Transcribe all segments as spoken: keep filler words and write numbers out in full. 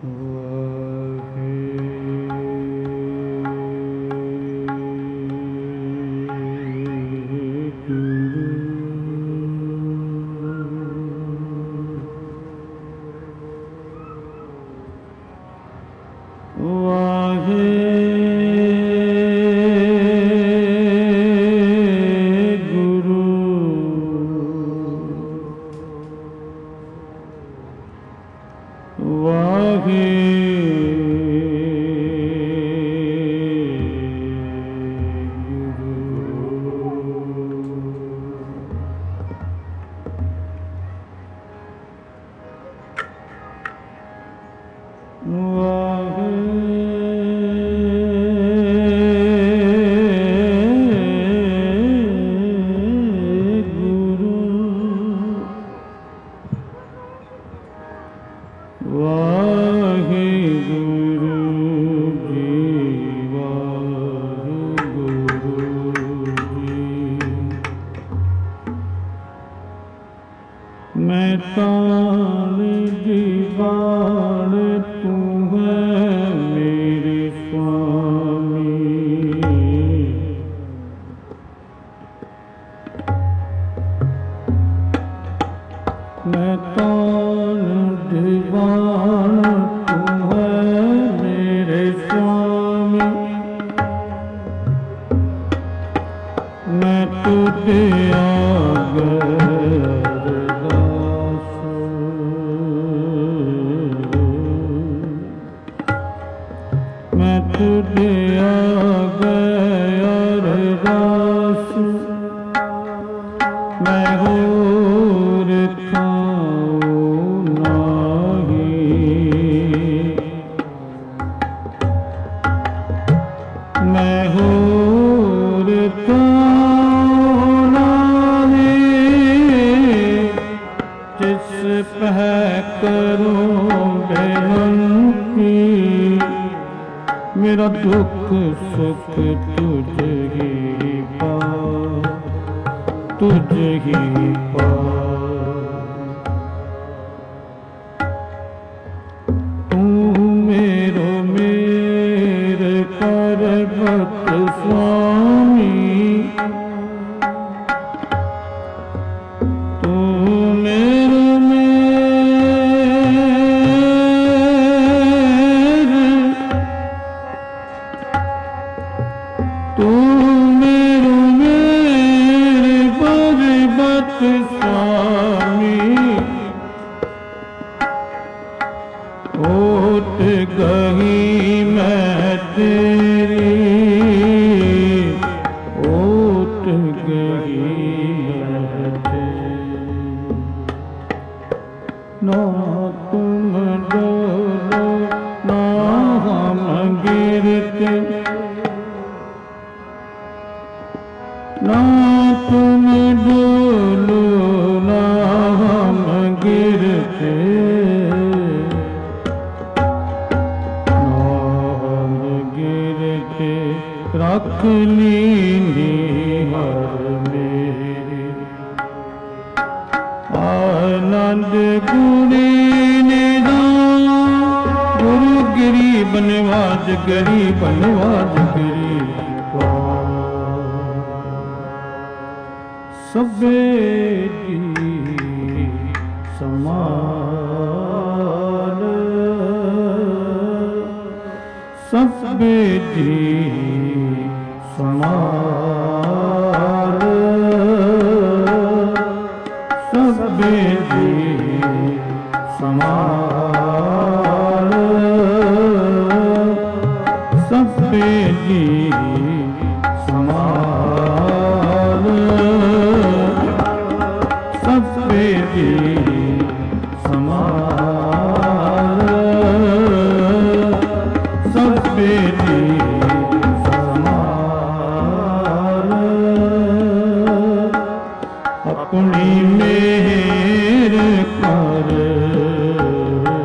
अपनी मेहर कर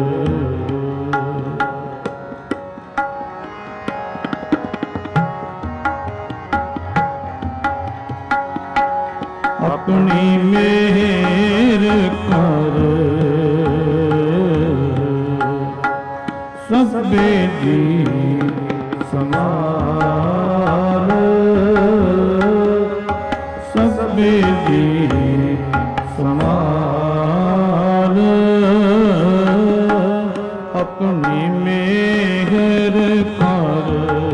ਸਭੇ ਜੀ ਸਮਾਲ, ਸਭੇ ਜੀ ਸਮਾਲ, ਆਪਣੀ ਮਿਹਰ ਕਰ,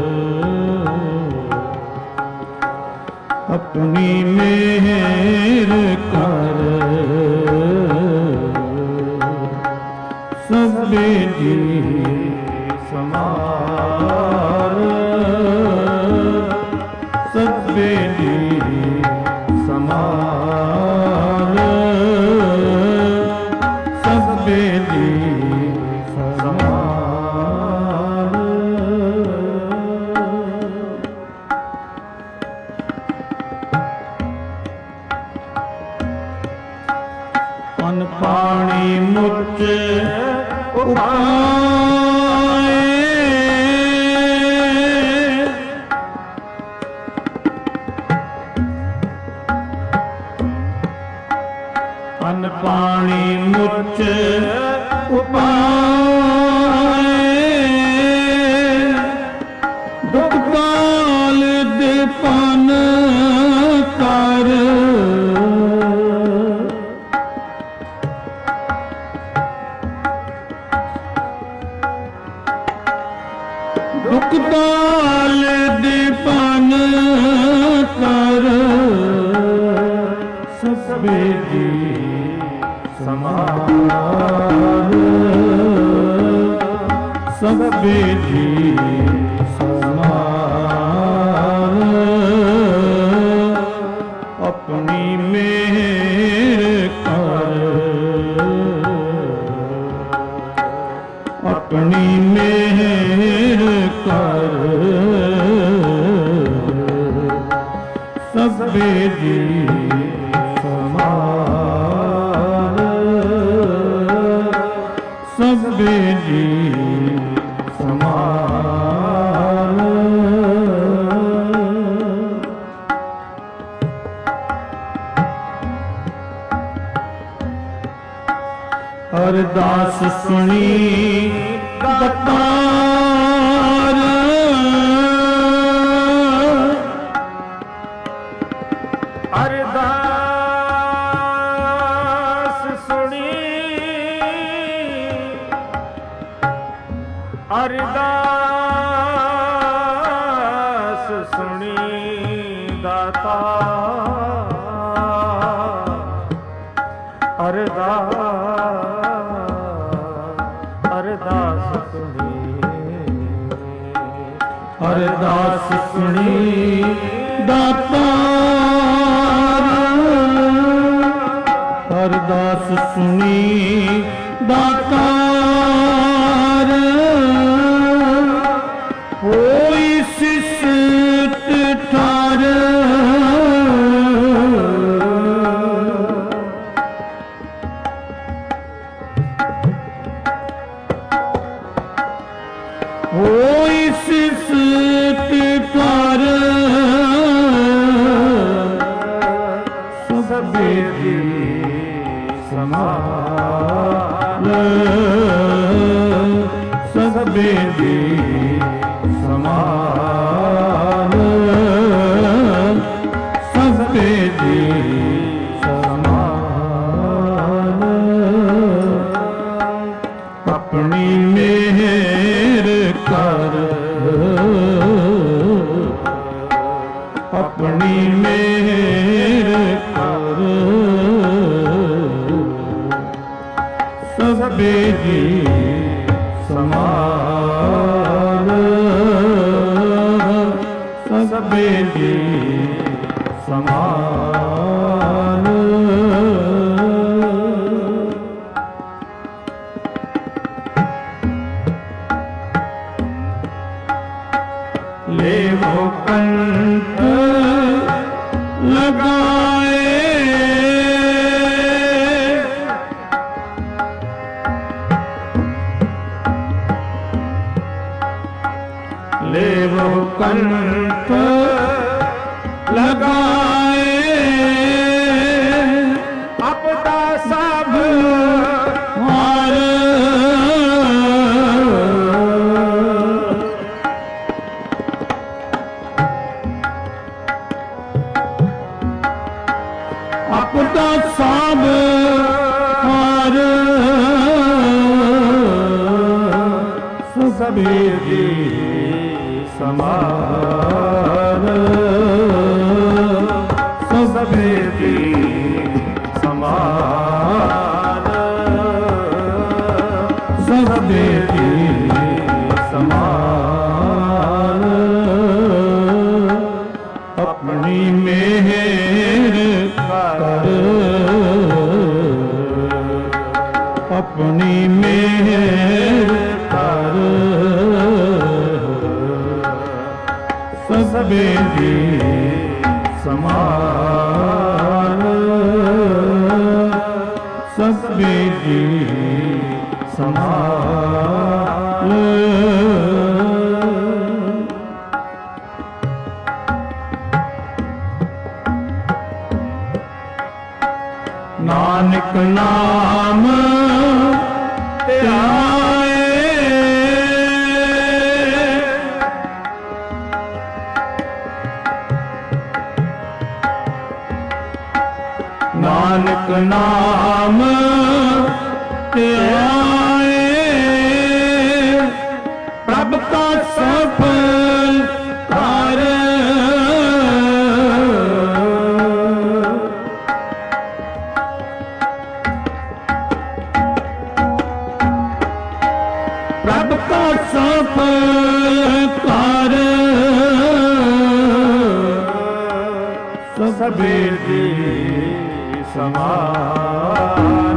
ਆਪਣੀ ਮਿਹਰ ਕਰ, ਸਭੇ ਜੀ ਸਮਾਲ, ਸਭੇ ਜੀ ਸਮਾਲ, ਸਭੇ ਜੀ ਸਮਾਲ। ਅਨ ਪਾਣੀ ਮੁੱਚ ਉਪਾਏ, ਅਨ ਪਾਣੀ ਮੁੱਚ ਉਪਾਏ, ਦੁਖ ਕਾਲ ਦੇ ਪਨ ਕਰ, ਦੁਖ ਕਾਲ ਦੇ ਪਨ ਕਰ, ਸਭੇ ਜੀ ਸਮਾਲ, ਸਭੇ ਜੀ ਸਮਾਲ, ਆਪਣੀ ਮਿਹਰ ਕਰ, ਆਪਣੀ ਮਿਹਰ ਕਰ, ਸਭੇ ਜੀ ਸਮਾਲ, ਸਭੇ ਜੀ ਸਮਾਲ। ਅਰਦਾਸ ਸੁਣੀ ਦਾਤਾਰ, ਅਰਦਾਸ ਸੁਣੀ, ਅਰਦਾਸ ਸੁਣੀ ਦਾਤਾ, ਅਰਦਾਸ ਅਰਦਾਸ ਸੁਣੀ, ਅਰਦਾਸ ਸੁਣੀ ਦਾਤਾਰ, ਅਰਦਾਸ ਸੁਣੀ ਦਾਤਾਰ, ਹੋਈ ਸਿਸਤ ਠਾਰ, ਹੋਈ ਸਿਸਤ ਠਾਰ, ਸਭੇ ਜੀ ਸਮਾਲ, ਸਭੇ ਜੀ ਸਮਾਲ, ਸਭੇ ਜੀ ਸਮਾਲ, ਆਪਣੀ ਮਿਹਰ ਕਰ, ਆਪਣੀ ਮਿਹਰ ਕਰ, ਸਭੇ ਜੀ ਸਮਾਲ, ਸਭੇ ਜੀ ਸਮਾਲ। लेवो कंठ लगाए, लेवो कंठ लगाए, अपदा सब हार बेदी समार सब बेदी समार सब बेदी समार अपनी मेहर कर अपनी मेहर कर सब बेदी समार सब बेदी समार नानक नाम ध्याए नानक नाम ध्याए प्रभ का सफल कर प्रभ का सफल कर सब बेदी समान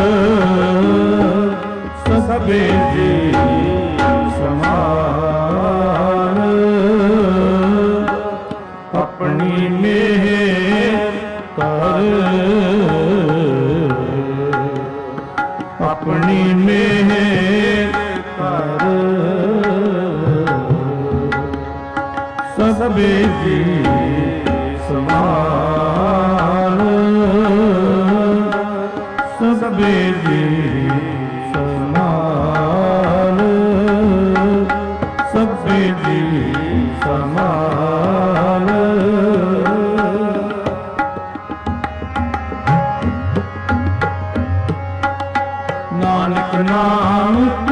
सब बेदी समान अपनी मेहर कर अपनी मेहर कर सब बेदी समान सब बेदी समान सब बेदी समान नानक नाम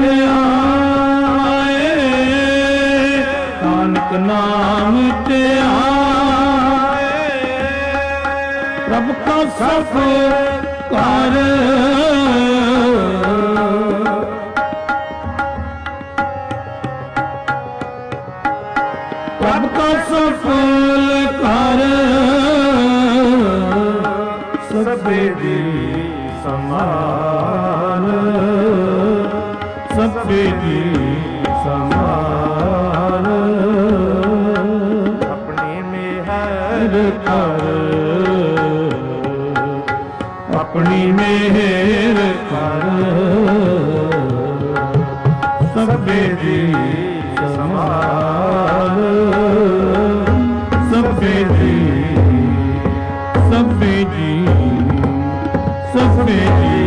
ध्याए नानक नाम ध्याए प्रभ का सफल कर प्रभ का सफल कर सब बेदी समान सब बेदी समान अपनी मेहर कर अपनी मेहर कर सब बेदी समान सब बेदी सब बेदी सब बेदी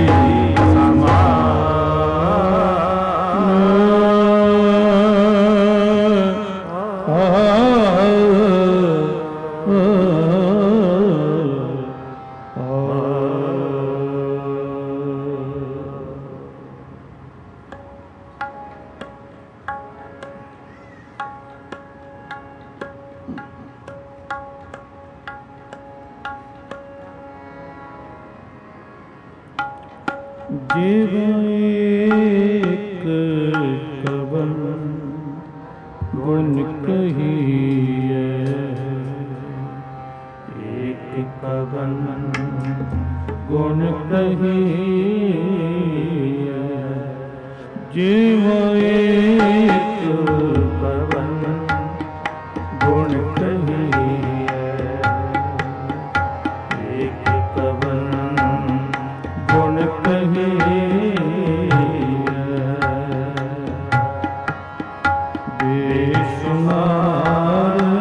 जीव एक कवन गुण कहिए एक कवन गुण कहिए जीव एक कवन गुण कहिए एक कवन गुण बेशुमार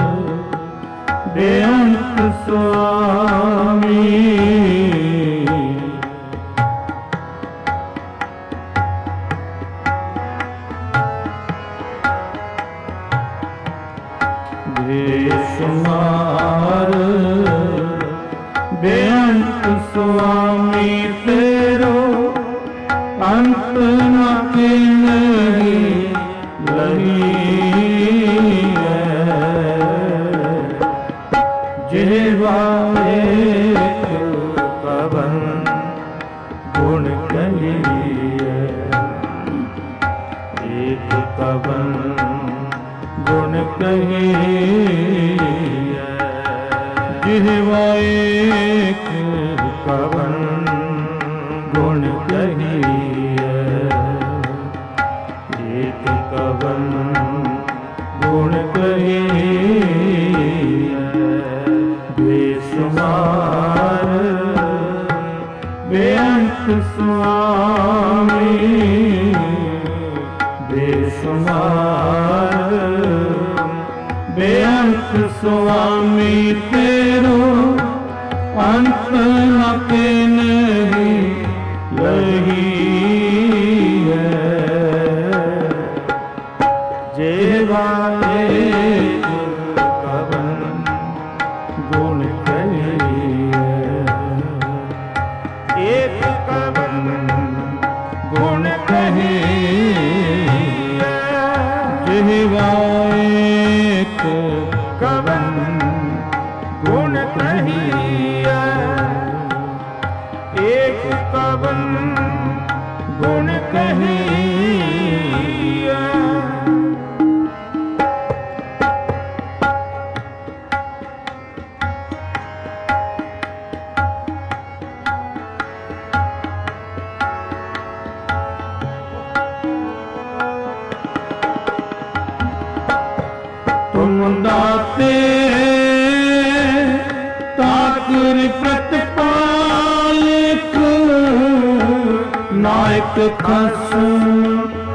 बेअंत स्वामी बेशुमार बेअंत स्वामी तेरो अंत न नहीं ਲਹੀ ਜਿਹਵਾ ਏਕ ਕਵਨ ਗੁਣ ਕਹੀਐ ਏਕ ਕਵਨ ਗੁਣ ਕਹੀਐ ਜਿਹਵਾ ਏਕ ਕਵਨ ਗੁਣ ਕਹੀਐ ਏਕ ਕਵਨ ਗੁਣ ਕਹੀਐ ਬੇਸ਼ੁਮਾਰ ਬੇਅੰਤ ਸੁਆਮੀ ਬੇਸ਼ੁਮਾਰ ਬੇਅੰਤ ਸੁਆਮੀ ਤੇਰੋ ਅੰਤ ਨ ਕਿਨਹੀ ਲਹੀਐ ਜਿਹਵਾ ਏਕ ਕਵਨ ਗੁਣ ਕਹੀਐ ਏਕ ਕਵਨ ਗੁਣ ਕਹੀਐ ਜਿਹਵਾ ਏਕ ਕਵਨ ਗੁਣ ਕਹੀਐ ਏਕ ਕਵਨ ਗੁਣ ਕਹੀਐ ਤੁਮ ਦਾਤੇ ਤਾਕੁਰ ਪ੍ਰਤਪਾਲਕ ਨਾਇਕ ਖਸਮ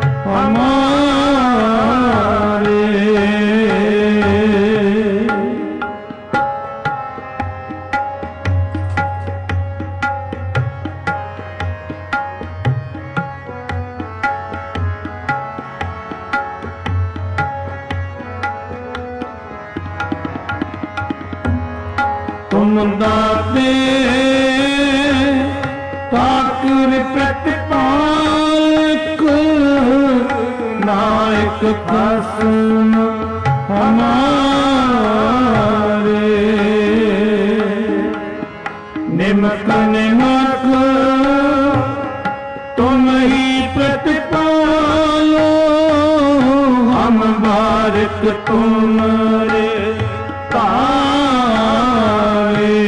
ਹਮਾਰੇ ਤੁਮ ਦਾਤੇ ਤਾਕੁਰ ਪ੍ਰਤਪਾਲਕ ਨਾਇਕ ਖਸਮ ਹਮਾਰੇ ਨਿਮਕ ਨਿਮਕ ਤੁਮ ਹੀ ਪ੍ਰਤਪਾਲੋ ਹਮ ਬਾਰਿਕ ਤੁਮਰੇ ਭਾਵੇ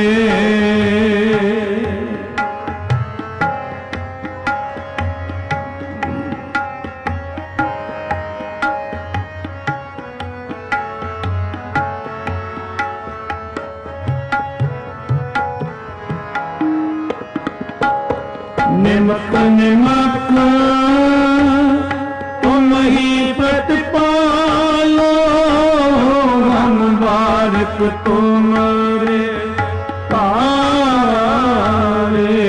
ਨਿਮਕ ਨਿਮਕ ਤੁਮ ਹੀ ਪ੍ਰਤਪਾਲੋ ਹਮ ਬਾਰਿਕ ਤੁਮਰੇ ਭਾਵੇ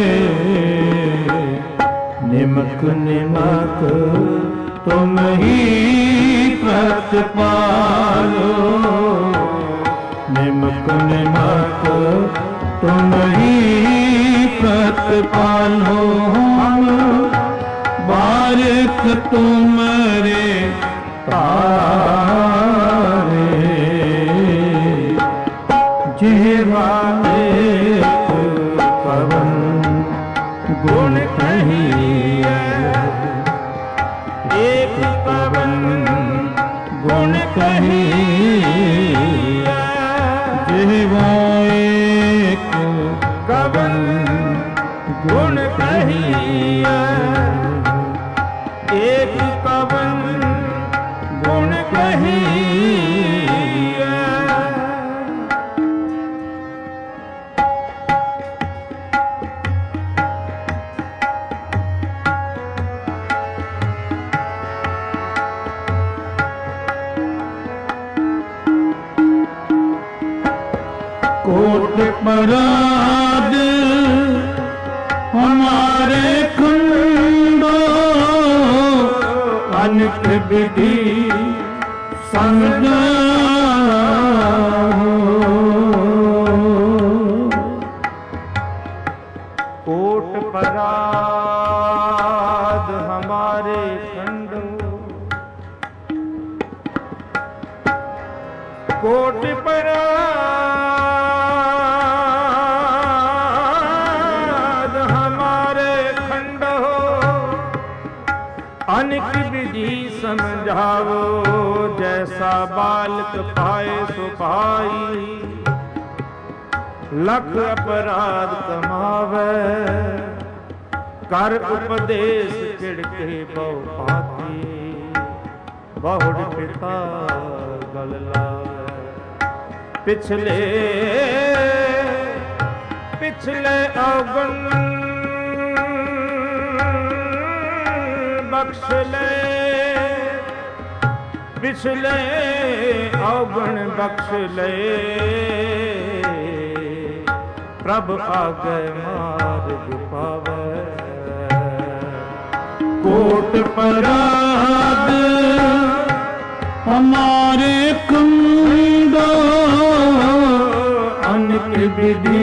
ਨਿਮਕ ਨਿਮਕ ਤੁਮ ਹੀ ਪ੍ਰਤਪਾਲੋ ਨਿਮਕ ਨਿਮਕ ਤੁਮ ਹੀ ਪ੍ਰਤਪਾਲੋ ਹਮ ਬਾਰਿਕ ਤੁਮਰੇ ਭਾਵੇ ਜਿਹਵਾ ਏਕ ਕਵਨ ਗੁਣ ਕਹੀਐ ਏਕ ਕਵਨ ਗੁਣ ਕਹੀਐ ਜਿਹਵਾ ਏਕ ਕਵਨ ਗੁਣ ਕਹੀਐ ਏਕ ਕਵਨ ਗੁਣ ਕਹੀਐ कोट पराद हमारे खंडो अनक विधि संग कोट पराद हमारे खंडो कोट अपराध हमारे खंड हो, अनिक विधि समझावो, जैसा बालक पाए सो पाई, लख अपराध कमावे, कर उपदेश खिड़के बहु पाती, बहुड़ पिता गल लावे। पिछले पिछले अवगुण बख्श ले, पिछले अवगुण बख्श ले, प्रभ आगे मार्ग पावे। कोट पराध हमारे खंडो, अनिक विधि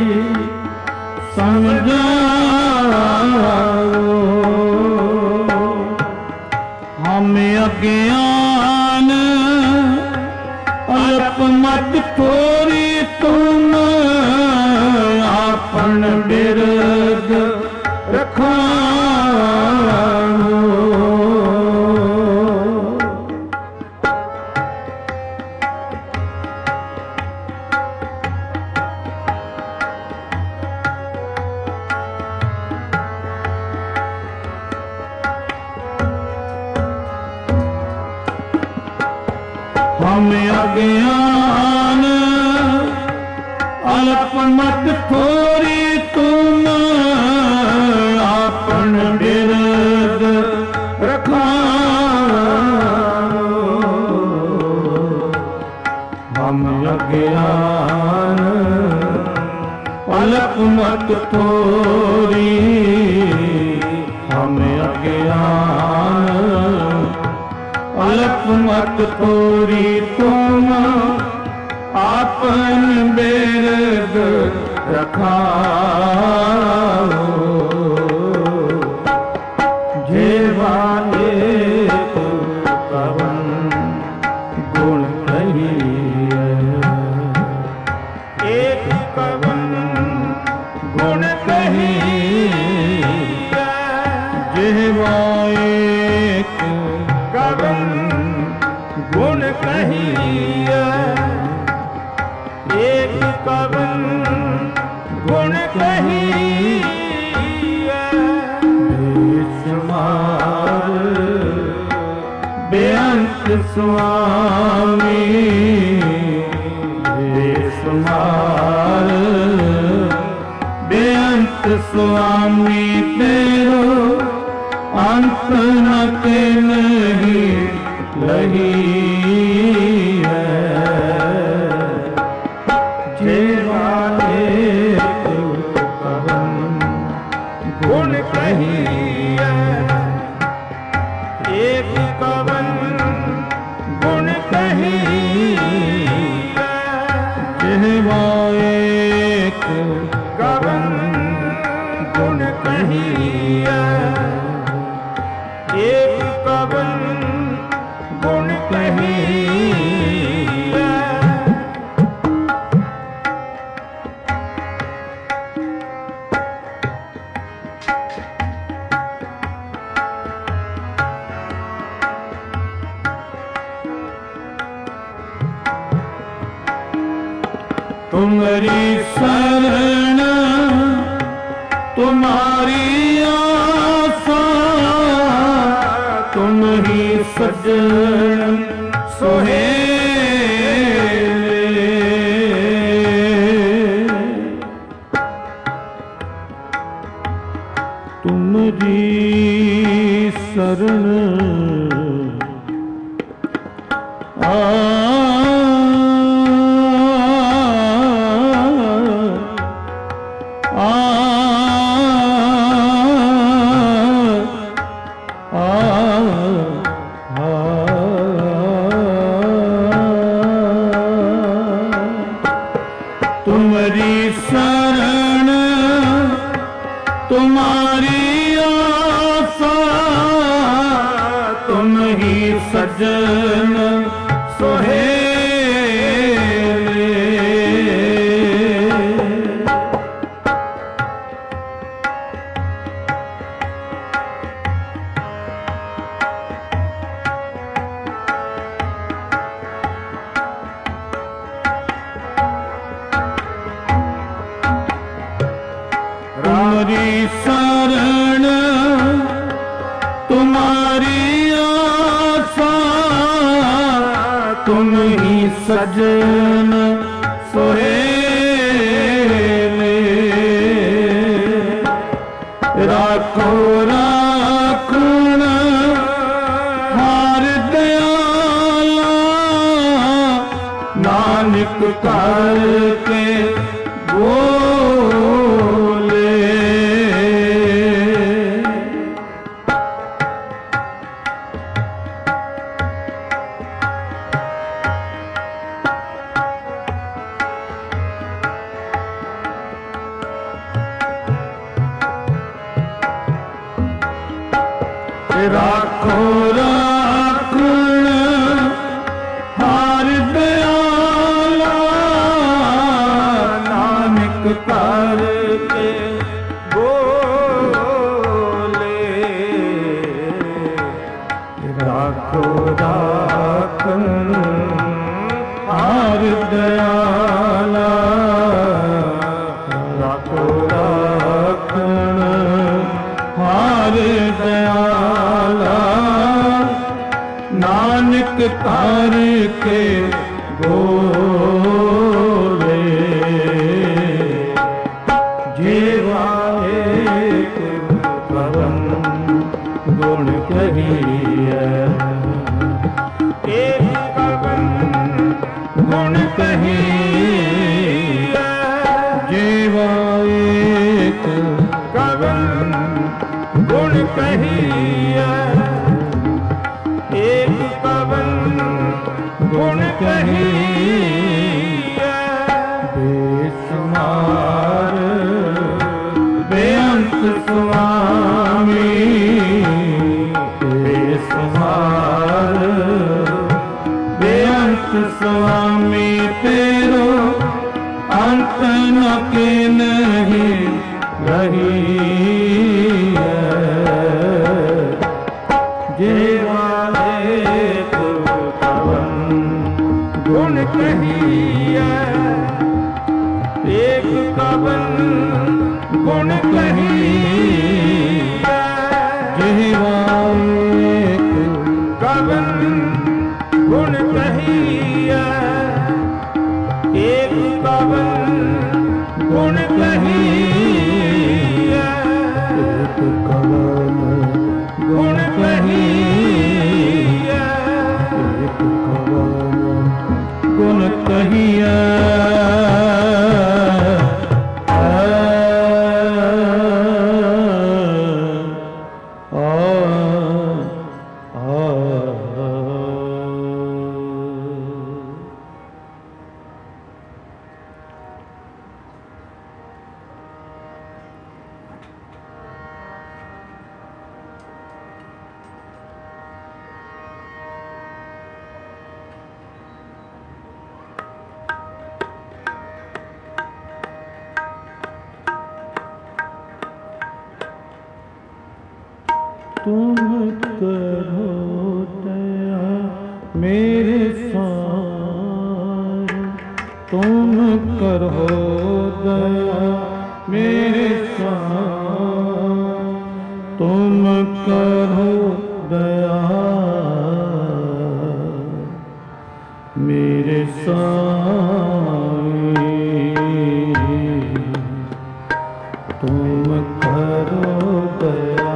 समझाओ, हमें अज्ञान अल्प मत थोरी, तुम आपन बिरद रखाओ। हमें अज्ञान अल्प मत थोरी, तुम आपन बिरद रखाओ। हम अज्ञान अल्प मत थोरी, हमें अज्ञान अल्प मत थोरी, तुम आपन बिरद रखाओ। जेवा एक कवन गुण कहिए, एक कवन गुण कहिए, जेवा एक कवन गुण कहिए, एक कवन गुण कहिए। बेशुमार बेअंत स्वामी, बेशुमार बेअंत स्वामी, तेरो अंत न नहीं लही है। जेवा एक कवन गुण कहिए, एक कवन गुण कहिए, जेवा एक कवन गुण कहिए, एक कवन गुण कहिए। तुम्हारी शरण तुम्हारी आशा, तुम ही सजन सोहेले। तुम्हारी शरण आ तुम्हारी शरण तुम्हारी आशा, तुम ही सजन सोहेले। तुम्हारी आसा तुम ही सजन सोहेले राखो राखण हार दयाला नानक करके बोले राखो राखण हार दयाला नानक करके बोले राखो राखण हार दयाला राखो राखण हार दयाला नानक करके बोले जीवा एक पवन गुण कहिए एक पवन गुण कहिए जीवा एक पवन गुण कहिए एक पवन गुण कहिए बेसुमार बेअंत स्वामी बेसुमार बेअंत स्वामी तेरो अंत न के नहीं रही जीवा एक पवन गुण कहिए एक पवन गुण कहिए जीवा एक पवन गुण कहिए एक पवन गुण कहिए एक कवन गुण कहिए एक कवन गुण कहिए तुम करो दया मेरे सार तुम करो दया मेरे सार तुम करो दया मेरे सार तुम करो दया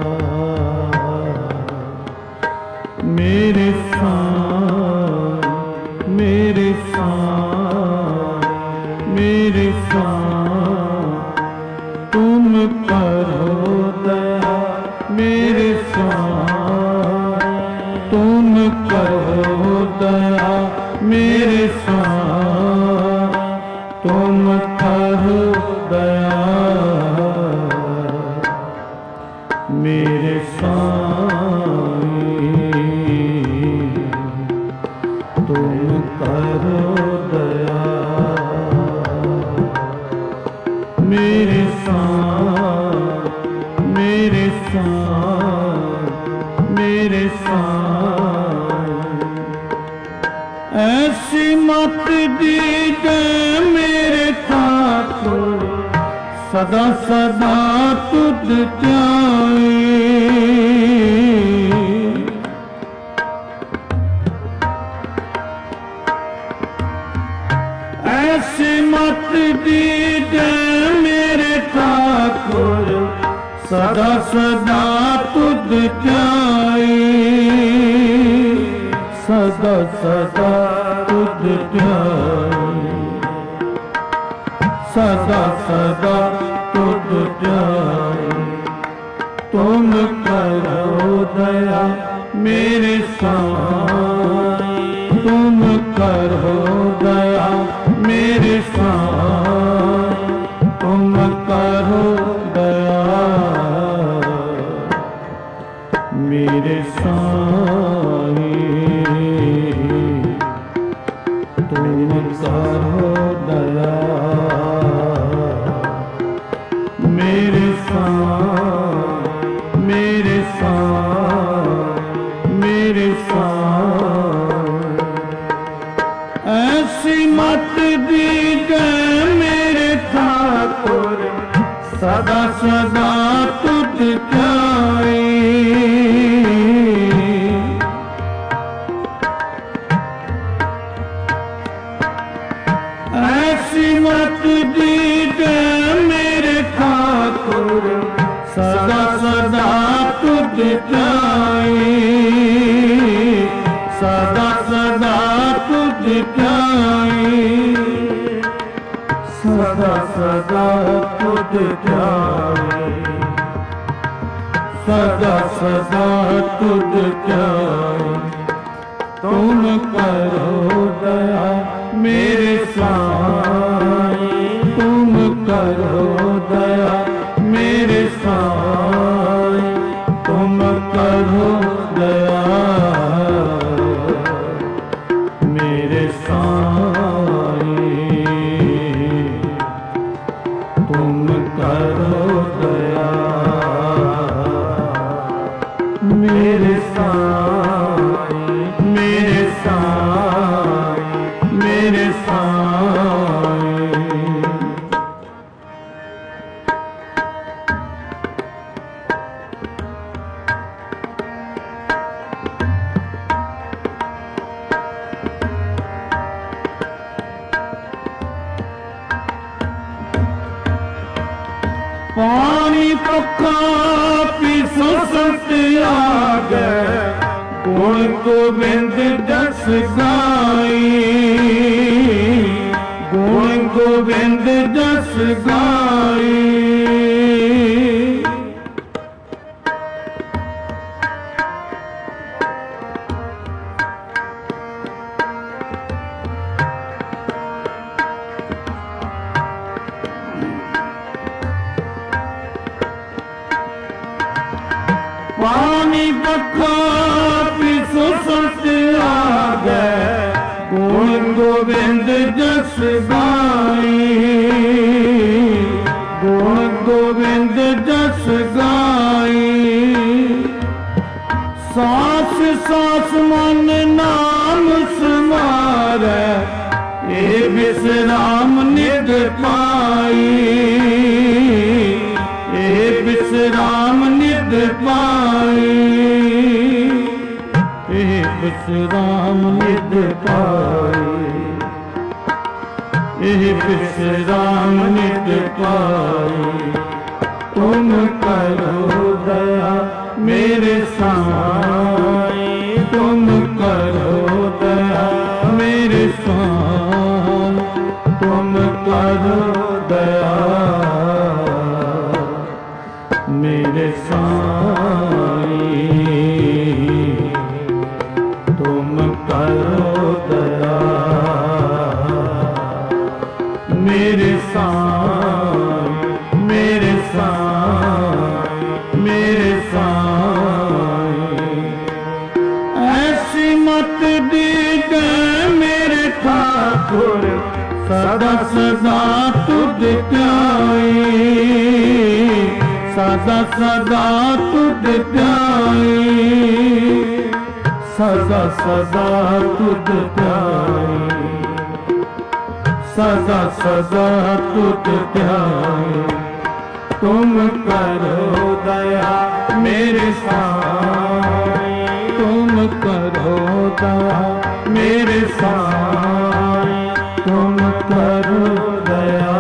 मेरे साथ मेरे साथ मेरे साथ तुम करो दया मेरे साथ तुम करो दया मेरे साथ तुम करो दया मेरे साथ तुम करो दया मेरे साथ मेरे साथ मेरे साथ ऐसी मत दीजिए मेरे साथ सदा सदा तुझ चाहे ध्याई, सदा सदा तुझ ध्याई, सदा सदा तुझ ध्याई। तुम करो दया मेरे साईं, तुम करो दया मेरे साईं, तुम करो दया मेरे साईं, तुम करो दया मेरे साईं, मेरे साईं, मेरे साईं। ऐसी मत दीजिए मेरे ठाकुर, सदा सदा तुझ ध्याई, ऐसी मत दीजिए मेरे ठाकुर, सदा सदा तुझ ध्याई, सदा सदा तुझ ध्याई, सदा सदा तुझ ध्याई, सदा सदा तुझ ध्याई। तुम करो दया मेरे साईं, तुम करो दया मेरे साईं, तुम करो दया मेरे साईं, तुम करो दया मेरे साईं, मेरे साईं, मेरे साईं। पानी पक्का पीसो संत आगे, गुण गोविंद जस गाई, गुण गोविंद जस गाई। पानी पक्का पीसो संत आगे, गुण गोविंद जस गाई, गुण गोविंद जस गाई। सांस सांस मन नाम समारे, ए विश्राम निध पाई, ए विश्राम निध पाई, ए विश्राम निध पाई, ए विश्राम निध पाई। तुम करो दया मेरे साईं, तुम करो दया मेरे साईं, तुम करो दया मेरे साईं, तुम करो दया मेरे साईं, मेरे साईं, मेरे साईं। ऐसी मत दीजिए मेरे ठाकुर, सदा सदा तुझ ध्याई, सदा सदा तुझ ध्याई, सदा सदा तुझ ध्याई, सदा सदा तुझ ध्याई। तुम करो दया मेरे साईं, तुम करो दया मेरे साईं, तुम करो दया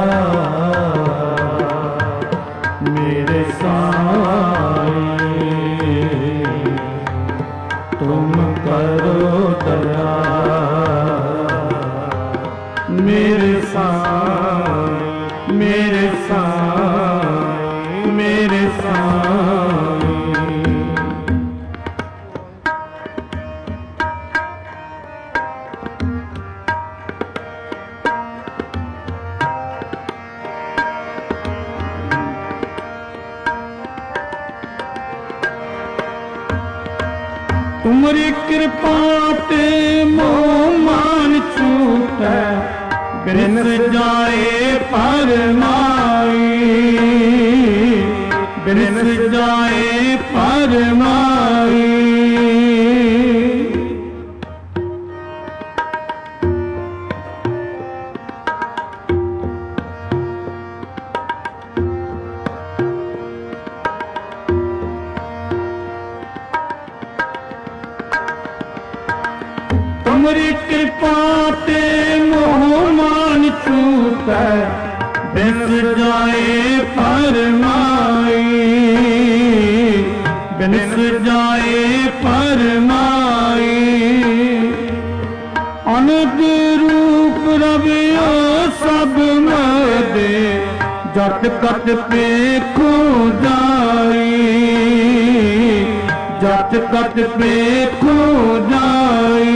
मेरे साईं, तुम करो दया मेरे साईं मेरे साईं मेरे साईं। तुमरी कृपा ते मोह मान छूटै बिनस जाए परमाई बिनस जाए परमाई। तुमरी कृपा ते मोह मान छूटै बिनस जाए परमाई बिनस जाए परमाई। अनंत रूप रवियो सब मदे जट कट पेखो जाई जट कट पेखो जाई।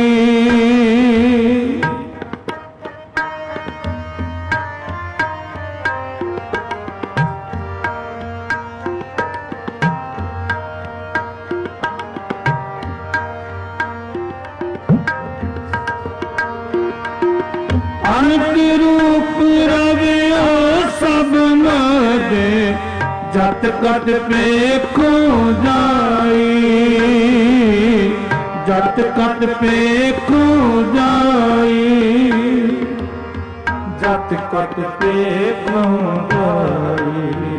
अनंत रूप रवियो सब मदे जट कट पेखो जाई जट कट पेखो जाई जट कट पेखो जाई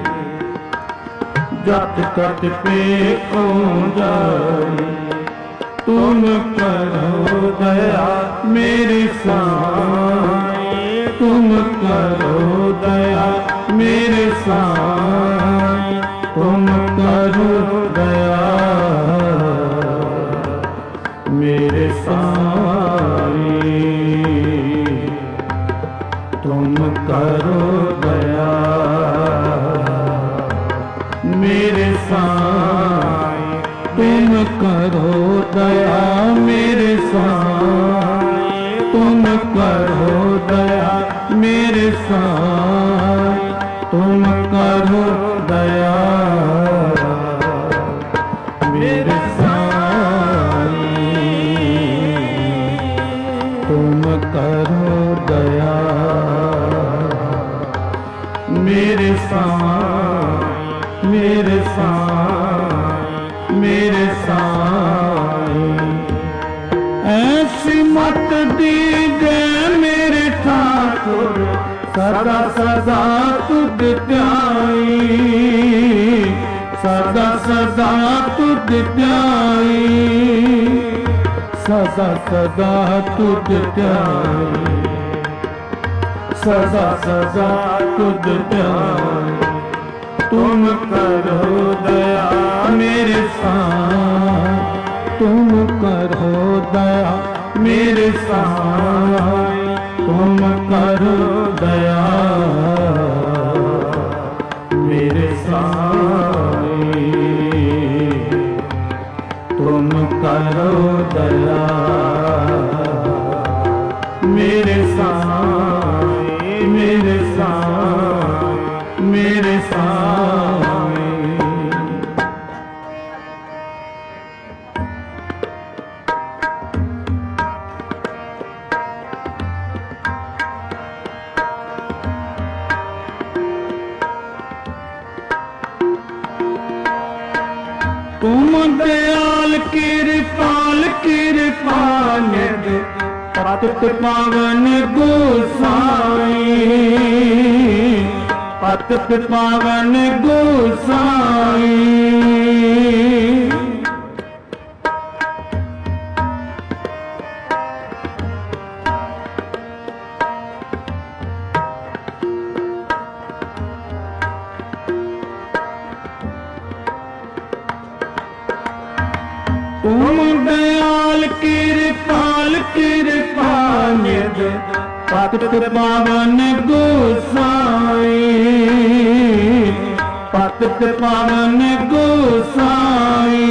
जट कट पेखो जाई। तुम करो दया मेरे साईं तुम करो दया मेरे साईं तुम करो दया मेरे साईं तुम करो दया मेरे साईं तुम करो दया मेरे साईं तुम करो दया मेरे साईं तुम करो दया मेरे साईं तुम करो दया मेरे साईं मेरे साईं मेरे साईं। ऐसी मत दीजे मेरे ठाकुर सदा सदा तुझ ध्याई सदा सदा तुझ ध्याई सदा सदा तुझ ध्याई सदा सदा तुझ ध्याई। तुम करो दया मेरे साईं तुम करो दया मेरे साईं तुम करो दया मेरे साईं तुम करो दया मेरे साईं मेरे साईं मेरे साईं। तुम दयाल कृपाल कृपाल पतित पावन गोसाई पतित पावन गोसाई। तुम दयाल कृपाल कृपाल निज पतित पावन गोसाई पतित पावन गोसाई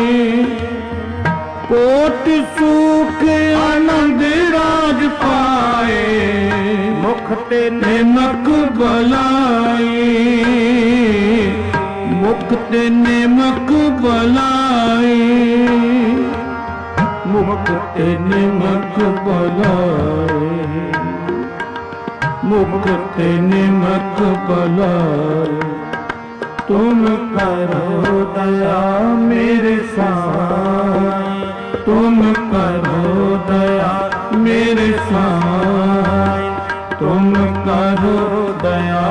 कोट सुख आनंद राज पाए मुख ते निमक बलाई मुख ते निमक बलाई मुख ते निमक बलाई मुख ते निमक बलाई तुम करो दया मेरे साईं तुम करो दया मेरे साईं तुम करो दया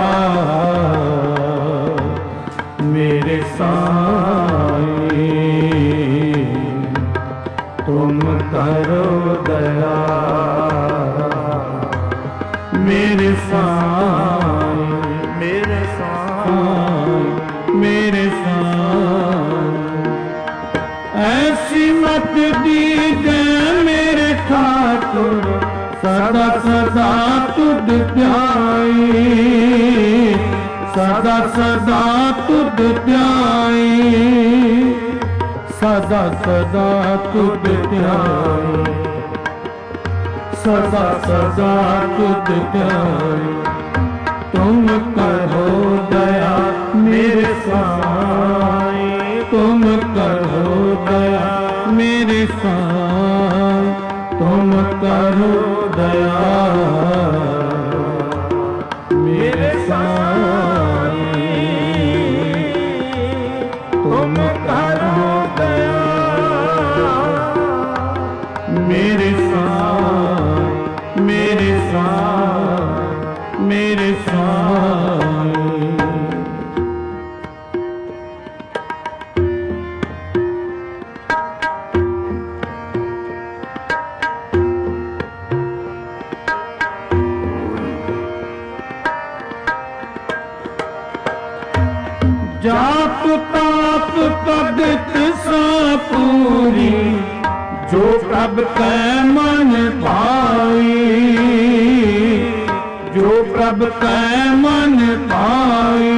मेरे साईं तुम करो दया मेरे साईं मेरे साईं मेरे साईं ऐसी मत दीजे मेरे ठाकुर सदा सदा तुध ध्याई सदा सदा तुध ध्याई सदा सदा तुध ध्याई सदा सदा तुध ध्याई तुम करो दया मेरे साईं तुम करो दया मेरे साईं तुम करो दया मेरे साईं तुम करो दया मेरे साईं मेरे साईं मेरे साईं जाप ताप भगत सा पूरी जो प्रभ कै मन पाई जो प्रभ कै मन पाई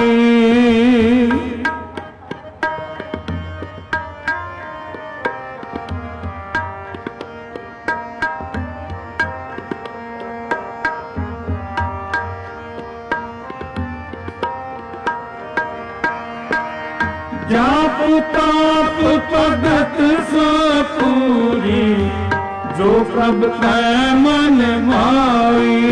जाप ताप भगत सा पूरी जो प्रभ कै मन भाई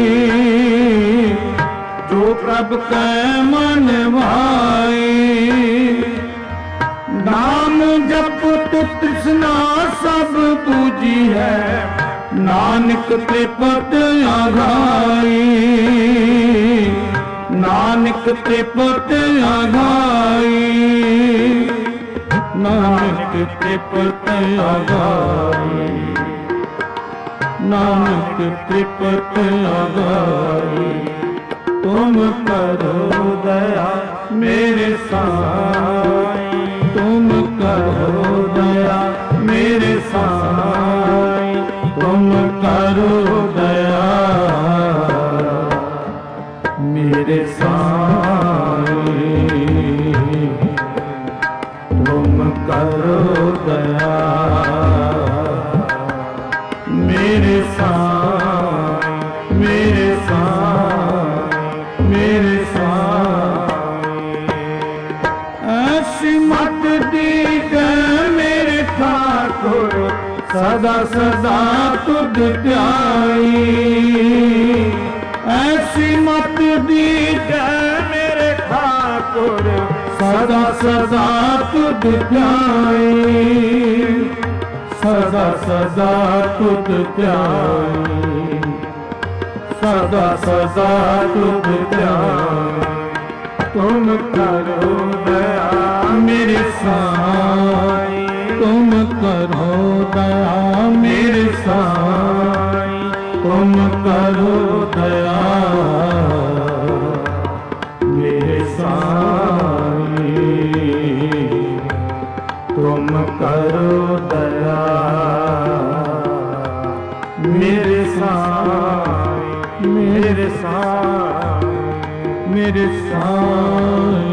जो प्रभ कै मन भाई नाम जप तृष्णा सब पूजी है नानक त्रिपत आघाई नानक त्रिपत आघाई नानक त्रिपत आघाई नानक त्रिपत आघाई तुम करो दया मेरे साईं तुम करो दया मेरे साईं तुम करो दया मेरे साईं तुम करो दया मेरे साईं मेरे साईं मेरे साईं ऐसी मत दीजे मेरे ठाकुर सदा सदा तुध ध्याई ऐसी मत दीजे मेरे ठाकुर सदा सदा तुध ध्याई सदा सदा तुध ध्याई सदा सदा तुध ध्याई तुम करो दया मेरे साईं तुम करो दया मेरे साईं तुम करो दया मेरे साईं तुम करो दया मेरे साईं, मेरे साईं।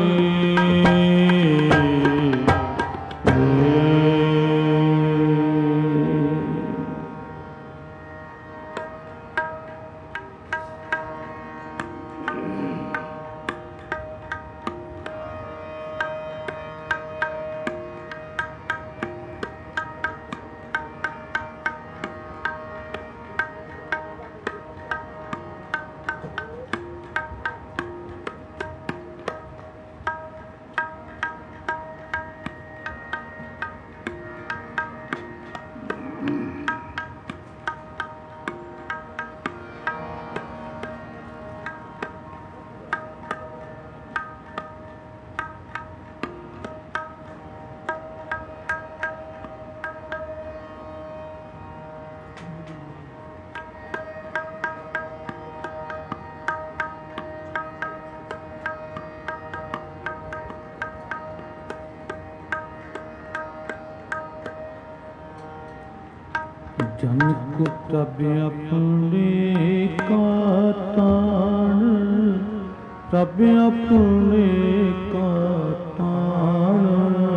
जन को तब अपने का तान, तब अपने का तान,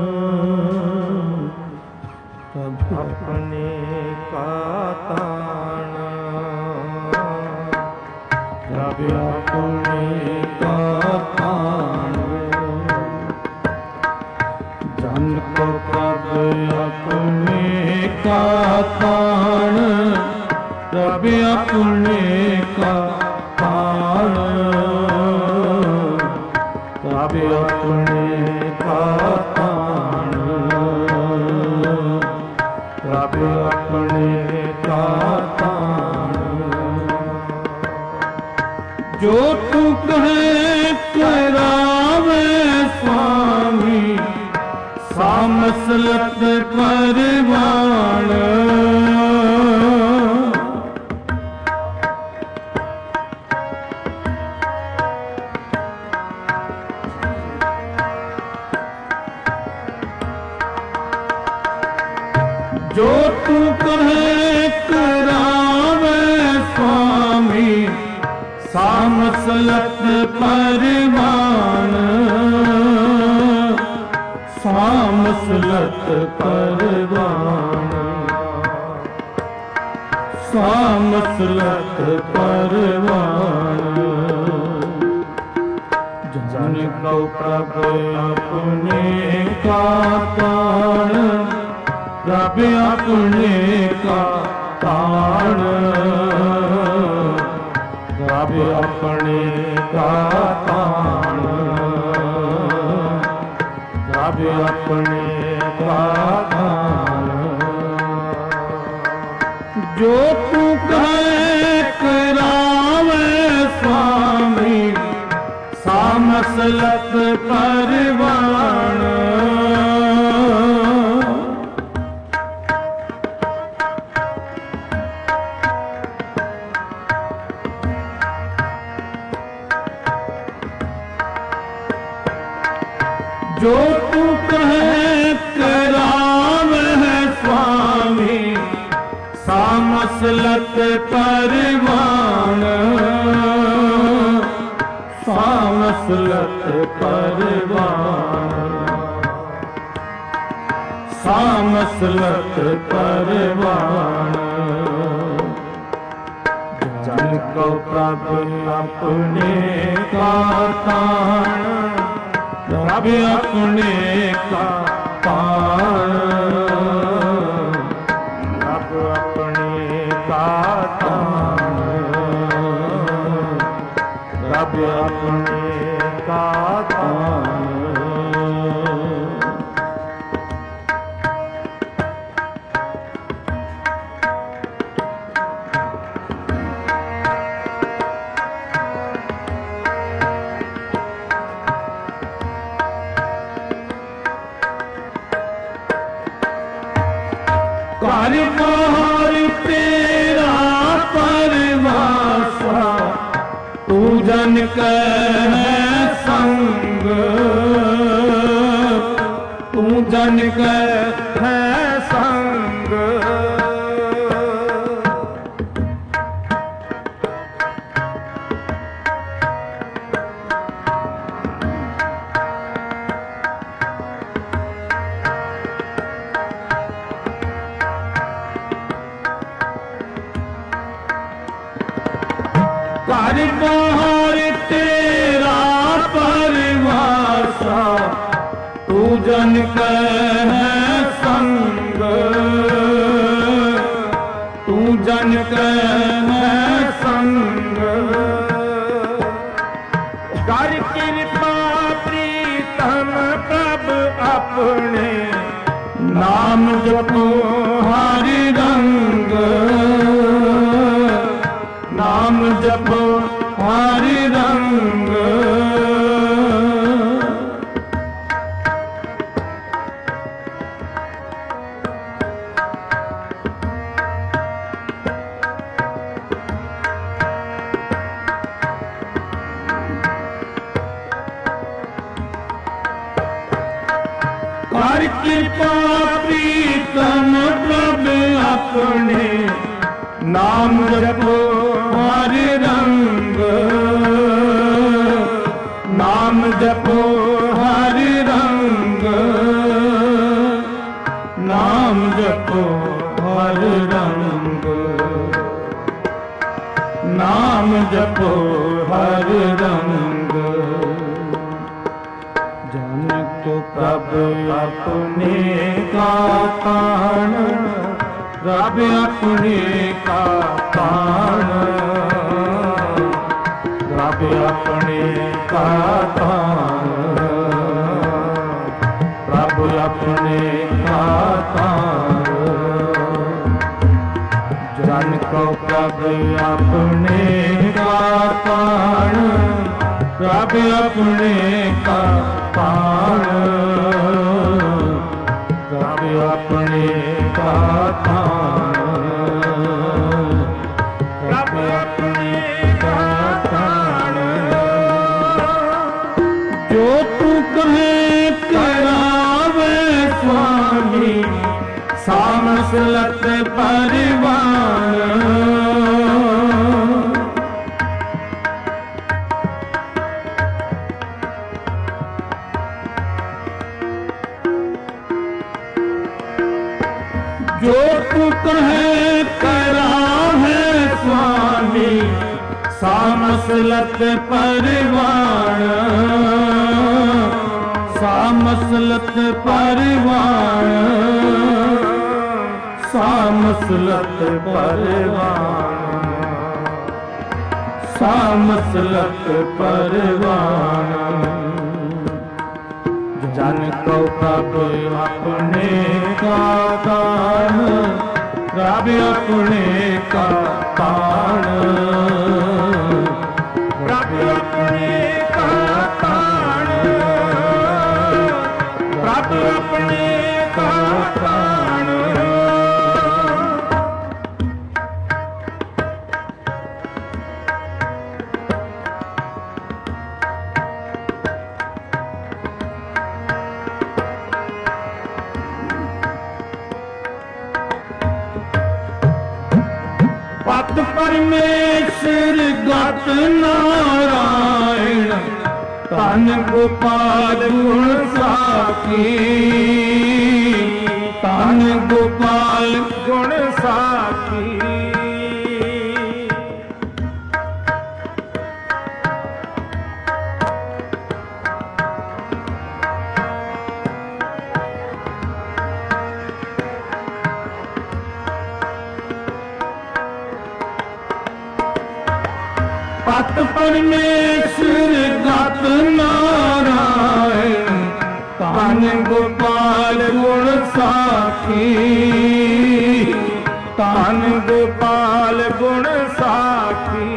तब अपने का तान, तब अपने का तान। जन को तब अपने का तान, तब अपने का तान, तब अपने का तान, तब अपने का तान। जो तू कहे करावे स्वामी, सामसलत परवान। जो तू कहे करावे स्वामी, सामसलत परवान, सामसलत परवान, सामसलत परवान। जन को प्रभ अपने का तान, प्रभ अपने का तान, प्रभ अपने का तान, प्रभ अपने का तान। जो तू कहे करावे स्वामी, सामसलत परवान। जो तू कहे करावे स्वामी, सामसलत परवान, सामसलत परवान, सामसलत परवान। जन को प्रभ अपने का तान, प्रभ अपने का तान, प्रभ अपने का तान, प्रभ अपने का तान। कर बाहर तेरा परवासा, तू जन कह संग, तू जन कह संग। जन कह संग, तू जन कह संग। कर कृपा प्रीतम प्रभ अपने, नाम जपो हरि रंग, नाम जपो हरि रंग। कर कृपा प्रीतम प्रभ अपने, नाम जपो हरि रंग, नाम जपो हरि रंग, नाम जपो हरि रंग, नाम जपो हरि रंग। जन को प्रभ अपने का तान, प्रभ अपने का तान, प्रभ अपने का तान, प्रभ अपने का तान। जन को प्रभ अपने का तान, प्रभ अपने का तान, प्रभ अपने का तान, प्रभ अपने का तान। जो तू कहे करावे स्वामी, सामसलत परिवार। जो तू कहे करा है स्वामी, सामसलत परिवार, सामसलत परिवार, सामसलत परिवार, सामसलत परिवार। जन को प्रभ अपने का तान, प्रभ अपने का तान, प्रभ अपने का तान, प्रभ अपने का तान। पत परमेश्वर गत नारायण, धन गोपाल गुण साखी, धन गोपाल गुण साखी। पत परमेश्वर गत नारायण, धन गोपाल गुण साखी, धन गोपाल गुण साखी।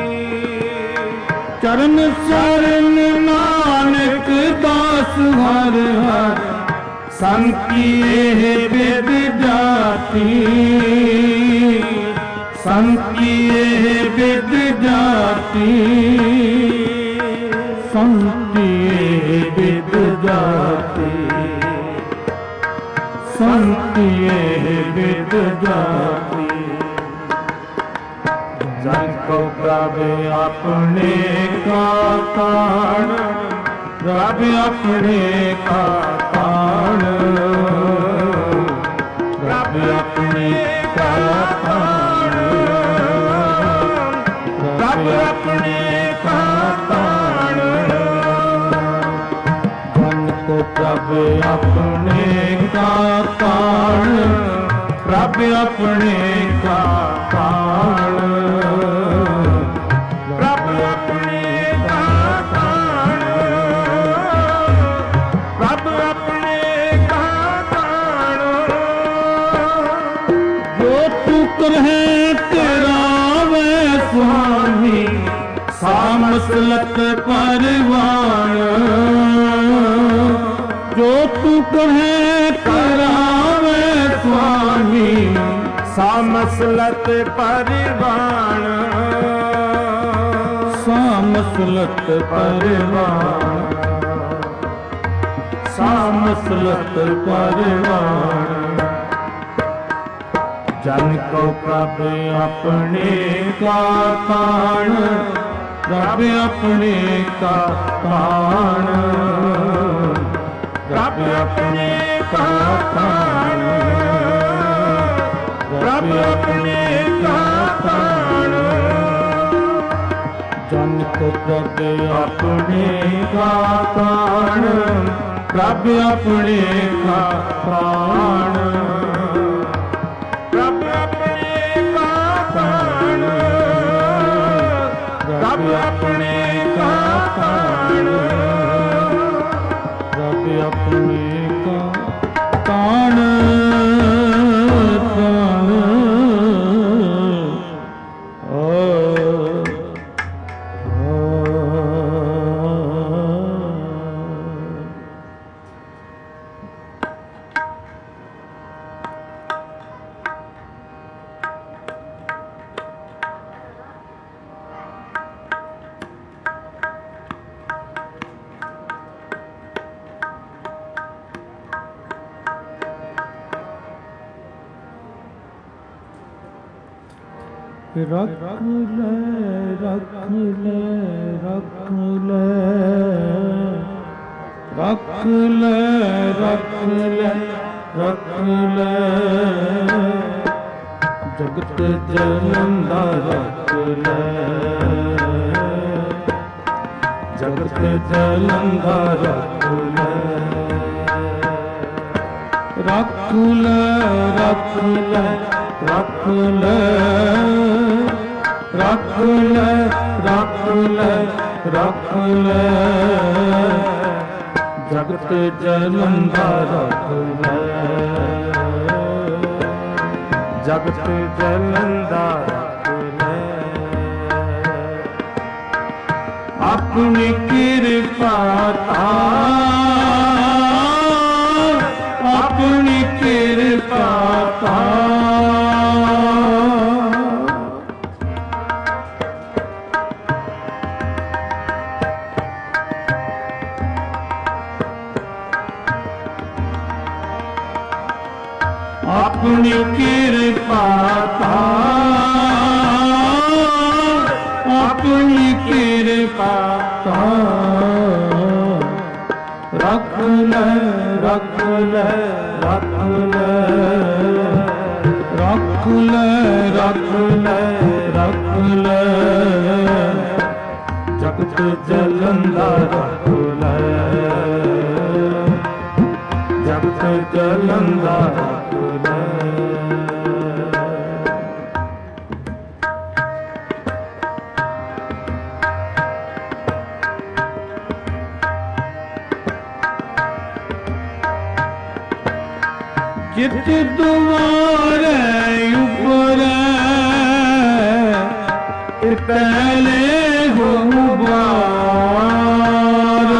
चरण चरण नानक दास हर हर, संकीये वेद जाति, संकीये वेद जाति, संकीये वेद जाति, संकीये वेद जाति। जन को प्रभ अपने का तान, प्रभ अपने का तान, प्रभ अपने का तान, प्रभ अपने का तान। जन को प्रभ ਪ੍ਰਭ ਆਪਣੇ ਕਾ ਕਾਣ, ਪ੍ਰਭ ਆਪਣੇ ਕਾ ਕਾਣ, ਪ੍ਰਭ ਆਪਣੇ ਕਾ ਕਾਣ, ਪ੍ਰਭ ਆਪਣੇ ਕਾ ਕਾਣ। ਜੋ ਤੂੰ ਕਰਹਿ ਕਰਾਵੇ ਸੁਆਮੀ, ਸਾਮਸਲਤ ਪਰਵਾਣ। ਜੋ ਤੂੰ ਕਰਹਿ ਕਰਾਵੇ ਸੁਆਮੀ, ਸਾਮਸਲਤ ਪਰਵਾਣ, ਸਾਮਸਲਤ ਪਰਵਾਣ, ਸਾਮਸਲਤ ਪਰਵਾਣ। ਜਨ ਕੋ ਪ੍ਰਭ ਆਪਣੇ ਕਾ ਕਾਣ, ਪ੍ਰਭ ਆਪਣੇ ਕਾ ਕਾਣ, ਪ੍ਰਭ ਆਪਣੇ ਕਾ ਕਾਣ, ਪ੍ਰਭ ਆਪਣੇ ਕਾ ਕਾਣ। ਜਨ ਕੋ ਪ੍ਰਭ ਆਪਣੇ ਕਾ ਕਾਣ, ਪ੍ਰਭ ਆਪਣੇ ਕਾ ਕਾਣ, ਪ੍ਰਭ ਆਪਣੇ ਕਾ ਕਾਣ, ਪ੍ਰਭ ਆਪਣੇ ਕਾ ਕਾਣ, ਪ੍ਰਭ ਆਪਣੇ ਕਾ ਕਾਣ ਕਾਣ। ਰੱਖ ਲੈ ਰੱਖ ਲੈ ਰੱਖ ਲੈ ਰੱਖ ਲੈ ਰੱਖ ਲੈ ਰੱਖ ਲੈ ਜਗਤ ਜਲੰਦਾ ਰੱਖ ਲੈ ਜਗਤ ਜਲੰਦਾ ਰੱਖ ਲੈ ਰੱਖ ਲੈ ਰੱਖ ਲੈ ਰੱਖ ਲੈ ਰੱਖ ਲੈ ਰੱਖ ਲੈ ਰੱਖ ਲੈ ਜਗਤ ਜਲੰਦਾ ਰੱਖ ਲੈ ਜਗਤ ਜਲੰਦਾ ਰੱਖ ਲੈ ਆਪਣੀ ਕਿਰਪਾ ਤਾਰ ਆਪਣੀ ਕਿਰਪਾ ਤਾਰ ਆਪਣੀ ਕਿਰਪਾ ਤਾਰ ਆਪਣੀ ਕਿਰਪਾ ਤਾਰ ਰੱਖ ਲੈ ਰੱਖ ਲੈ ਰੱਖ ਲੈ ਰੱਖ ਲੈ ਰੱਖ ਲੈ ਰੱਖ ਲੈ ਜਗਤ ਜਲੰਦਾ ਰੱਖ ਲੈ ਜਗਤ ਜਲੰਦਾ ਰੱਖ ਲੈ ਜਿਤ ਦੁਆਰੇ ਉਪਰੇ ਪਹਿਲੇ ਹੋ ਬਾਰ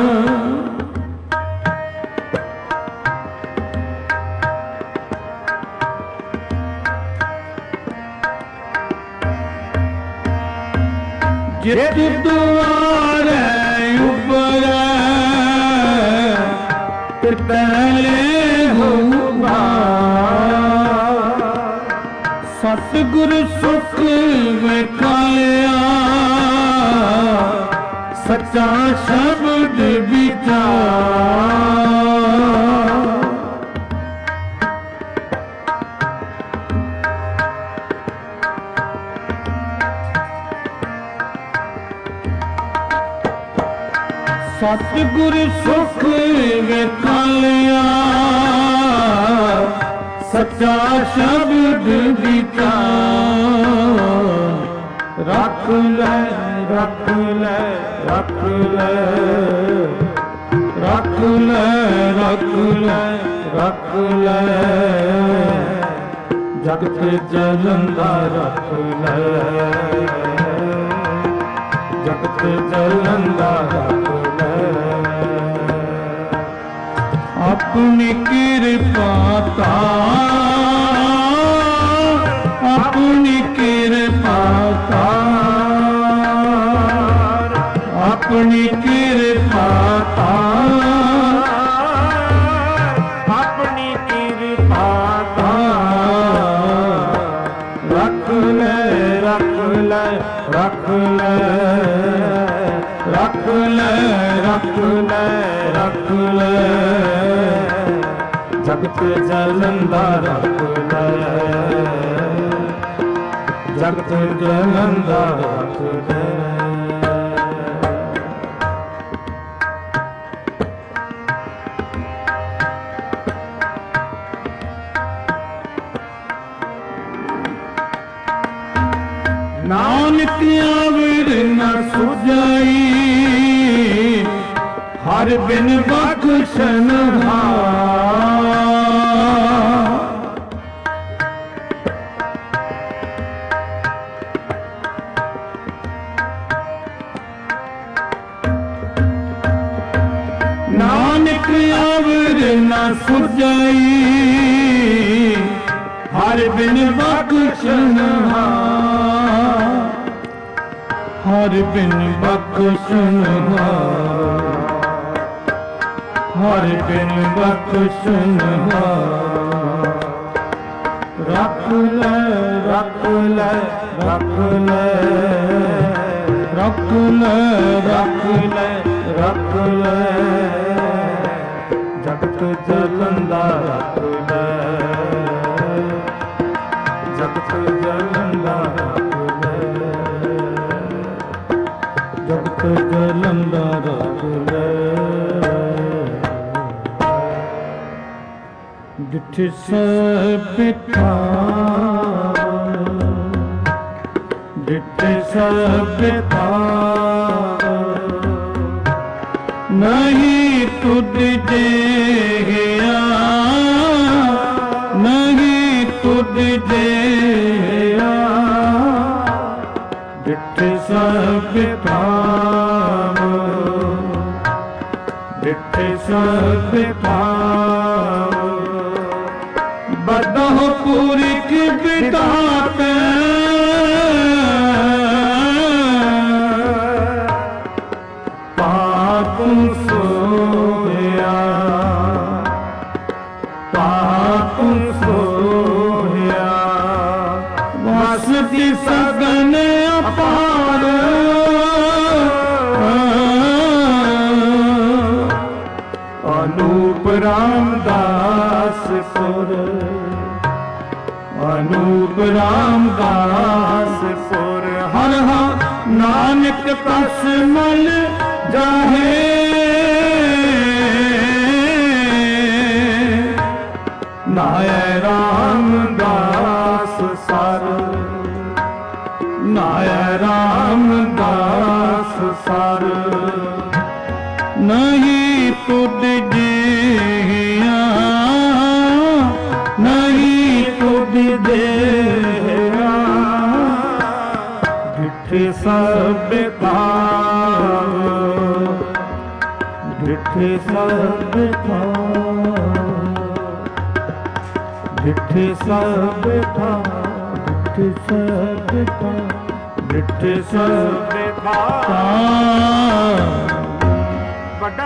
ਜਿਤ ਦੁਆਰੇ ਉਪਰੇ ਪਹਿਲੇ ਹੋ ਸਤਿਗੁਰ ਸੁਖ ਵੇਖਾਇਆ ਸੱਚਾ ਸ਼ਬਦ ਵਿਚਾਰ ਸਤਿਗੁਰ ਸੁਖ ਵੇਖਾਇਆ ਪਾਲਿਆ ਸੱਚਾ ਸ਼ਬਦ ਵਿਚਾਰ ਰੱਖ ਲੈ ਰੱਖ ਲੈ ਰੱਖ ਲੈ ਰੱਖ ਲੈ ਰੱਖ ਲੈ ਰੱਖ ਲੈ ਜਗਤ ਜਲੰਦਾ ਰੱਖ ਲੈ ਜਗਤ ਜਲੰਦਾ ਰੱਖ ਲੈ ਆਪਣੀ ਕਿਰਪਾ ਤਾ ਆਪਣੀ ਕਿਰਪਾ ਤਾ ਆਪਣੀ ਕਿਰਪਾ ਤਾ ਆਪਣੀ ਕਿਰਪਾ ਤਾ ਰੱਖ ਲੈ ਰੱਖ ਲੈ ਰੱਖ ਲੈ ਰੱਖ ਲੈ ਰੱਖ ਲੈ ਰੱਖ ਲੈ ਜਗਤ ਜਲੰਦਾ ਰੱਖ ਲੈ ਜਗਤ ਜਲੰਦਾ ਰੱਖ ਲੈ ਨਾਨਕ ਆਵੜ ਨਾ ਸੁਝਾਈ ਹਰ ਬਿਨ ਬਖਸ਼ਣ ਹਾਰ ਨਾਨਕ ਆਵੜ ਨਾ ਸੁਝਾਈ ਹਰ ਬਿਨ ਬਖਸ਼ਣ ਹਾਰ ਹਰ ਬਿਨ ਬਖਸ਼ਣ ਹਾਰ ਹਰ ਬਿਨ ਬਖਸ਼ਣ ਹਾਰ ਰੱਖ ਲੈ ਰੱਖ ਲੈ ਰੱਖ ਲੈ ਰੱਖ ਲੈ ਰੱਖ ਲੈ ਰੱਖ ਲੈ ਜਗਤ ਜਲੰਦਾ ਰੱਖ ਲੈ ਜਗਤ ਜਲੰਦਾ ਰੱਖ ਲੈ ਜਗਤ ਜਲੰਦਾ ਰੱਖ ਲੈ ਜਿੱਥੇ ਸਭ ਥਾਂ ਜਿੱਥੇ ਸਭ ਥਾਂ ਨਹੀਂ ਤੁਧ ਜਿਹਾ ਨਹੀਂ ਤੁਧ ਜਿਹਾ ਜਿੱਥੇ ਸਭ ਥਾਂ ਜਿੱਥੇ ਸਭ ਥਾਂ ਬਦਹ ਪੁਰਖ ਬਿਤਾਤੇ ਪਾਪ ਸੋਇਆ ਪਾਪ ਸੋਇਆ ਵਸਤੀ ਸਗਨ ਅਪਾਰ ਅਨੂਪ ਰਾਮਦਾਸ ਪੁਰ ਅਨੂਪ ਰਾਮਦਾਸ ਪੁਰ ਹਰ ਹਰ ਨਾਨਕ ਕਸ ਮਲ ਜਾਹੇ ਨਾਇ ਰਾਮਦਾਸ ਸਰ ਨਾਇ ਰਾਮਦਾਸ ਸਰ ਨਹੀਂ ਤੁਧ ਜਿਹਾ ਨਹੀਂ ਤੁਧ ਜਿਹਾ ਜਿੱਥੇ ਸਭ ਥਾਂ ਜਿੱਥੇ ਸਭ ਥਾਂ ਜਿੱਥੇ ਸਭ ਥਾਂ ਜਿੱਥੇ ਸਭ ਥਾਂ ਜਿੱਥੇ ਸਭ ਥਾਂ ਵੱਡਾ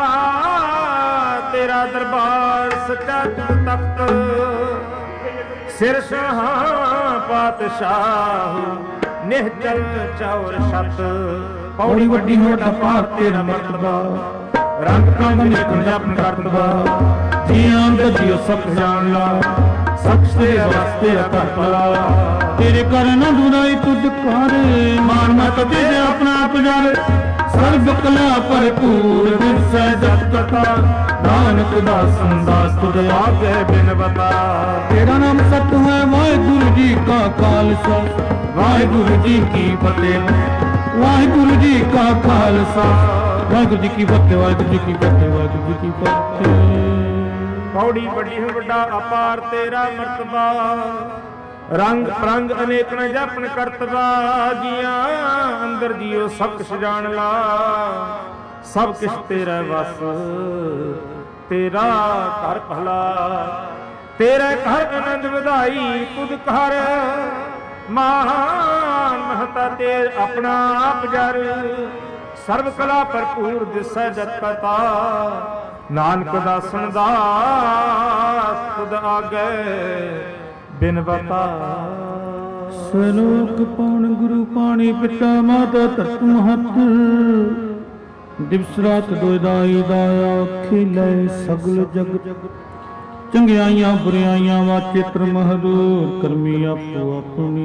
ਤੇਰਾ ਦਰਬਾਰ ਸੱਚਾ ਤਖਤ ਸਿਰ ਸ਼ਾਹਾਂ ਪਾਤਸ਼ਾਹ ਨਿਹਚਲ ਚੌਰ ਛਤ ਪੌੜੀ ਵੱਡੀ ਹੋਟਾ ਪਾਰ ਤੇਰਾ ਮਰਤਬਾ ਰੰਗ ਕੰਗ ਨਿਕਲ ਆਪਣ ਕਰਤਬਾ ਜੀਆਂ ਦਾ ਜੀਓ ਸਭ ਜਾਣ ਲਾ ਸਖਸ਼ ਤੇ ਵਾਸਤੇ ਕਰਤਲਾ ਤੇਰੇ ਕਰਨ ਦੁਰਾਈ ਤੁਧ ਕਰ ਮਾਨ ਮਤ ਤੇ ਆਪਣਾ ਆਪ ਜਾਣ ਸਰਬ ਕਲਾ ਭਰਪੂਰ ਦਿਸੈ ਜਗਤ ਕਾ ਨਾਨਕ ਦਾਸਨ ਦਾਸ ਤੁਧ ਆਗੇ ਬਿਨ ਬਤਾ। ਤੇਰਾ ਨਾਮ ਸਤ ਹੈ ਵਾਹਿਗੁਰੂ ਜੀ ਕਾ ਖਾਲਸਾ ਵਾਹਿਗੁਰੂ ਜੀ ਕੀ ਫਤਿਹ। ਵਾਹਿਗੁਰੂ ਜੀ ਕਾ ਖਾਲਸਾ ਵਾਹਿਗੁਰੂ ਜੀ ਕੀ ਫਤਿਹ। ਵਾਹਿਗੁਰੂ ਜੀ ਕੀ ਫਤਿਹ। ਵਾਹਿਗੁਰੂ ਜੀ ਕੀ ਫਤਿਹ। ਪੌੜੀ ਵੱਡੀ ਹੈ ਵੱਡਾ ਅਪਾਰ ਤੇਰਾ ਮਰਤਬਾ, ਰੰਗ ਪ੍ਰੰਗ ਅਨੇਕ ਨ ਜਪਨ ਕਰਤਬਾ। ਜੀਆਂ ਅੰਦਰ ਜੀਓ ਸਭ ਕੁਛ ਜਾਣ ਲਾ, ਸਭ ਕੁਛ ਤੇਰਾ ਵਸ ਤੇਰਾ ਘਰ ਭਲਾ। ਤੇਰੇ ਘਰ ਆਨੰਦ ਵਧਾਈ ਤੁਧ ਘਰ, ਮਹਾਨ ਮਹਤਾ ਤੇਰ ਆਪਣਾ ਆਪ ਜਰ। ਸਰਬ ਕਲਾ ਭਰਪੂਰ ਦਿਸੈ ਜਤ ਕਤਾ, ਨਾਨਕ ਦਾਸਨ ਦਾਸ ਤੁਧ ਆਗੇ ਬਿਨ ਬਤਾ। ਸਲੋਕ ਪਉਣ ਗੁਰੂ ਪਾਣੀ ਪਿਤਾ ਮਾਤਾ ਤਤ ਮਹਤ, ਦਿਵਸ ਰਾਤ ਦੋਇ ਦਾਈ ਦਾਇਆ ਖਿਲੇ ਸਗਲ ਜਗਤ। ਚੰਗਿਆਈਆਂ ਬੁਰਿਆਈਆਂ ਵਾਚਿਤ੍ਰ ਮਹਦੂਰ, ਕਰਮੀ ਆਪੋ ਆਪਣੀ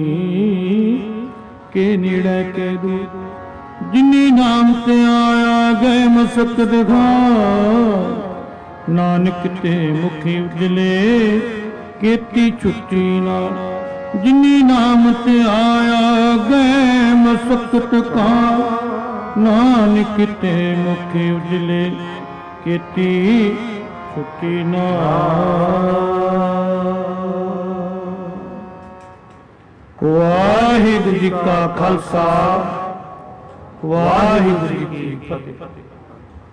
ਕੇ ਨੇੜੇ ਕੇ ਦੂ। ਜਿਨੀ ਨਾਮ ਤੇ ਆਇਆ ਗਏ ਮਸਕ ਦਿਖਾ, ਨਾਨਕ ਤੇ ਮੁਖੀ ਉਜਲੇ ਕੀਤੀ ਛੁੱਟੀ ਨਾਲ। ਜਿਨੀ ਨਾਮ ਤੇ ਆਇਆ ਗਏ ਮਸਕਤ ਕਾ, ਨਾਨਕ ਤੇ ਮੁਖੀ ਉਜਲੇ ਕੀਤੀ ਛੁੱਟੀ ਨਾਲ। ਵਾਹਿਗੁਰੂ ਜੀ ਕਾ ਖਾਲਸਾ ਵਾਹਿਗੁਰੂ ਜੀ ਕੀ ਫਤਿਹ।